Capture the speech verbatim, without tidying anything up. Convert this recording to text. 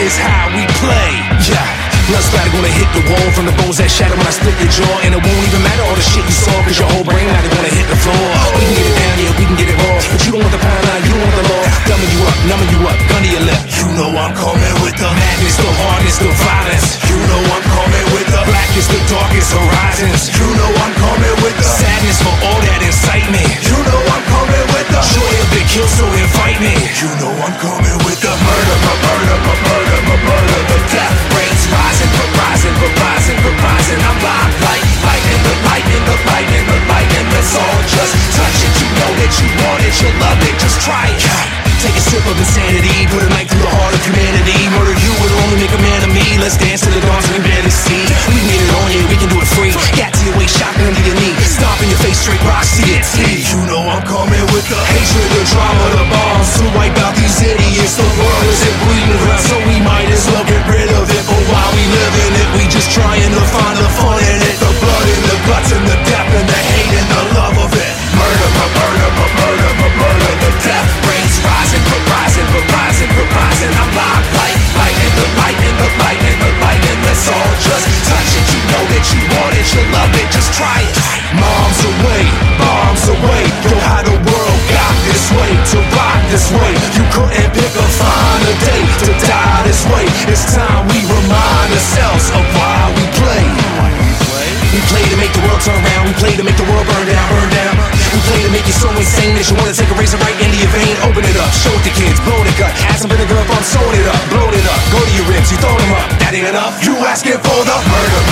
is how we play. Yeah, blood splatter gonna hit the wall from the bones that shatter when I split your jaw. And it won't even matter all the shit you saw, cause your whole brain now they gonna hit the floor. We can get it down, yeah, we can get it raw, but you don't want the pound line, you don't want the law. Dumbing you up, numbing you up, gun to your lip. You know I'm coming with the madness, the hardness, the violence. You know I'm coming with the blackest, the darkest horizons. You know I'm coming with the sadness for all that incitement. You know I'm coming with the joy of the kill, so invite me. You know I'm coming with the murder, my murder, my murder, my murder. The death rates rising, but rising, but rising, but rising. I'm live like lightning, the lightning, the lightning, the lightning. Let's all just touch it. You know that you want it, you love it, just try it. Take a sip of insanity, put a knife through the heart of humanity. Murder you would only make a man of me. Let's dance to the dawn so we barely see. We can get it on, yeah, we can do it free. Gat to your waist, shotgun under your knee. Stomp in your face, straight rock, C N T. You know I'm coming with the hatred, the drama, the bombs to wipe out these idiots. The world isn't bleeding around, so we might as well get rid of it. But while we live in it, we just trying to find the fun in it. The blood and the guts and the depth and the hate and the love of it. Murder, my murder, my murder, my murder. The death rates rising, but rising, but rising, but rising. I'm live like lightning, the lightning, the lightning, the lightning. Let's all just touch it. You know that you want it, you love it, just try it. Moms away, bombs away. Yo, how the world got this way, to rock this way. You couldn't pick a finer day to die this way. It's time we remind ourselves of why we play. We play to make the world turn around. We play to make the world burn down, burn down. We play to make you so insane that you wanna take a razor right into your vein. Open it up, show it to kids, blow the gut. Add some vinegar up, I'm sewing it up, blow it up. Go to your ribs, you throw them up. That ain't enough. You asking for the murder.